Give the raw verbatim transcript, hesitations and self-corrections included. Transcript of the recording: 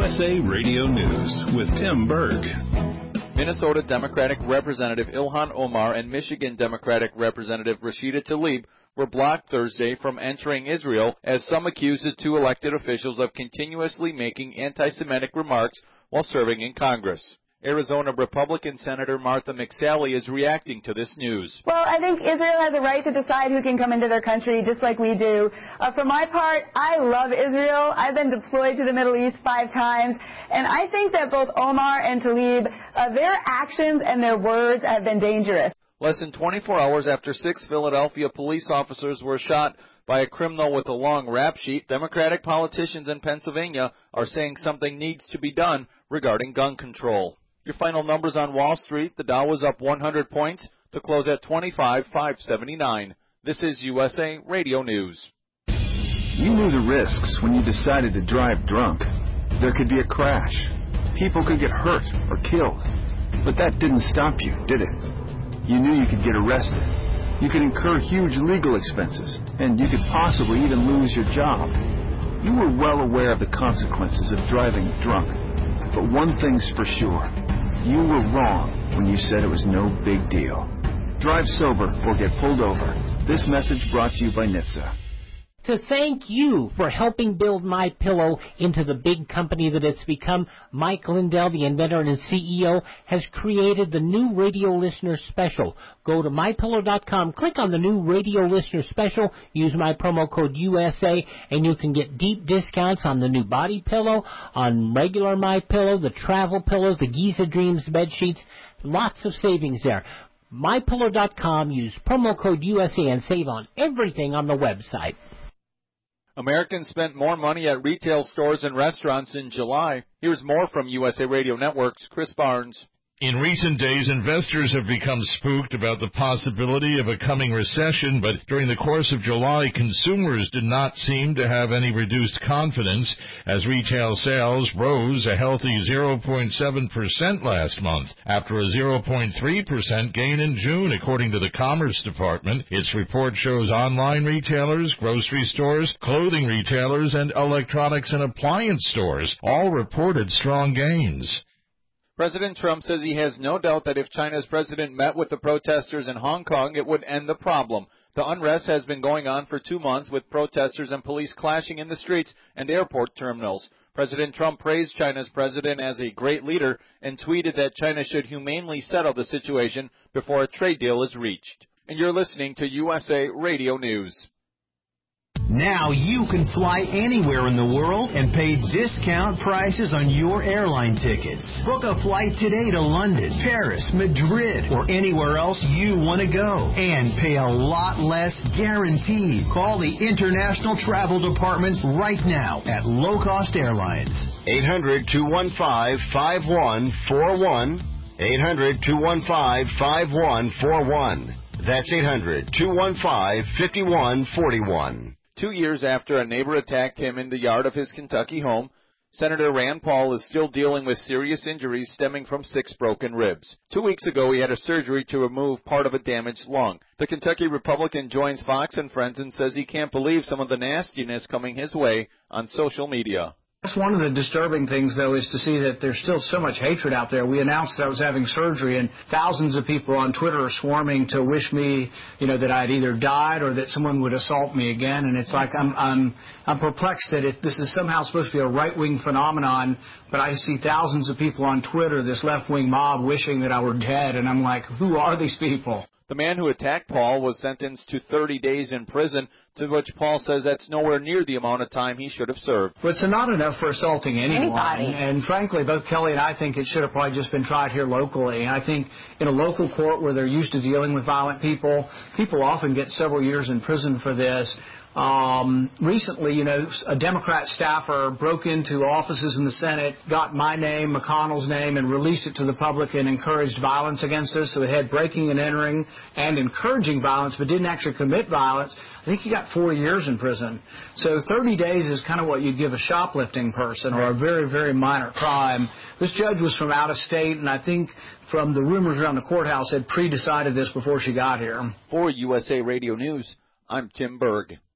U S A Radio News with Tim Berg. Minnesota Democratic Representative Ilhan Omar and Michigan Democratic Representative Rashida Tlaib were blocked Thursday from entering Israel as some accused the two elected officials of continuously making anti-Semitic remarks while serving in Congress. Arizona Republican Senator Martha McSally is reacting to this news. Well, I think Israel has a right to decide who can come into their country, just like we do. Uh, for my part, I love Israel. I've been deployed to the Middle East five times, and I think that both Omar and Tlaib, uh, their actions and their words have been dangerous. Less than twenty-four hours after six Philadelphia police officers were shot by a criminal with a long rap sheet, Democratic politicians in Pennsylvania are saying something needs to be done regarding gun control. Your final numbers on Wall Street, the Dow was up one hundred points to close at twenty-five thousand five hundred seventy-nine. This is U S A Radio News. You knew the risks when you decided to drive drunk. There could be a crash. People could get hurt or killed. But that didn't stop you, did it? You knew you could get arrested. You could incur huge legal expenses, and you could possibly even lose your job. You were well aware of the consequences of driving drunk. But one thing's for sure. You were wrong when you said it was no big deal. Drive sober or get pulled over. This message brought to you by N H T S A. To thank you for helping build MyPillow into the big company that it's become, Mike Lindell, the inventor and C E O, has created the new Radio Listener Special. Go to my pillow dot com, click on the new Radio Listener Special, use my promo code U S A, and you can get deep discounts on the new body pillow, on regular MyPillow, the travel pillows, the Giza Dreams bed sheets. Lots of savings there. my pillow dot com, use promo code U S A and save on everything on the website. Americans spent more money at retail stores and restaurants in July. Here's more from U S A Radio Network's Chris Barnes. In recent days, investors have become spooked about the possibility of a coming recession, but during the course of July, consumers did not seem to have any reduced confidence as retail sales rose a healthy zero point seven percent last month, after a zero point three percent gain in June, according to the Commerce Department. Its report shows online retailers, grocery stores, clothing retailers, and electronics and appliance stores all reported strong gains. President Trump says he has no doubt that if China's president met with the protesters in Hong Kong, it would end the problem. The unrest has been going on for two months with protesters and police clashing in the streets and airport terminals. President Trump praised China's president as a great leader and tweeted that China should humanely settle the situation before a trade deal is reached. And you're listening to U S A Radio News. Now you can fly anywhere in the world and pay discount prices on your airline tickets. Book a flight today to London, Paris, Madrid, or anywhere else you want to go. And pay a lot less guaranteed. Call the International Travel Department right now at Low Cost Airlines. eight hundred, two one five, five one four one. eight hundred, two one five, five one four one. That's eight hundred, two one five, five one four one. Two years after a neighbor attacked him in the yard of his Kentucky home, Senator Rand Paul is still dealing with serious injuries stemming from six broken ribs. Two weeks ago, he had a surgery to remove part of a damaged lung. The Kentucky Republican joins Fox and Friends and says he can't believe some of the nastiness coming his way on social media. That's one of the disturbing things, though, is to see that there's still so much hatred out there. We announced that I was having surgery, and thousands of people on Twitter are swarming to wish me, you know, that I'd either died or that someone would assault me again. And it's like I'm I'm I'm perplexed that it, this is somehow supposed to be a right-wing phenomenon, but I see thousands of people on Twitter, this left-wing mob, wishing that I were dead, and I'm like, who are these people? The man who attacked Paul was sentenced to thirty days in prison, to which Paul says that's nowhere near the amount of time he should have served. Well, it's not enough for assaulting anyone. Anybody. And frankly, both Kelly and I think it should have probably just been tried here locally. And I think in a local court where they're used to dealing with violent people, people often get several years in prison for this. Um, recently, you know, a Democrat staffer broke into offices in the Senate, got my name, McConnell's name, and released it to the public and encouraged violence against us. So it had breaking and entering and encouraging violence, but didn't actually commit violence. I think he got four years in prison. So thirty days is kind of what you'd give a shoplifting person or a very, very minor crime. This judge was from out of state, and I think from the rumors around the courthouse had pre-decided this before she got here. For U S A Radio News, I'm Tim Berg.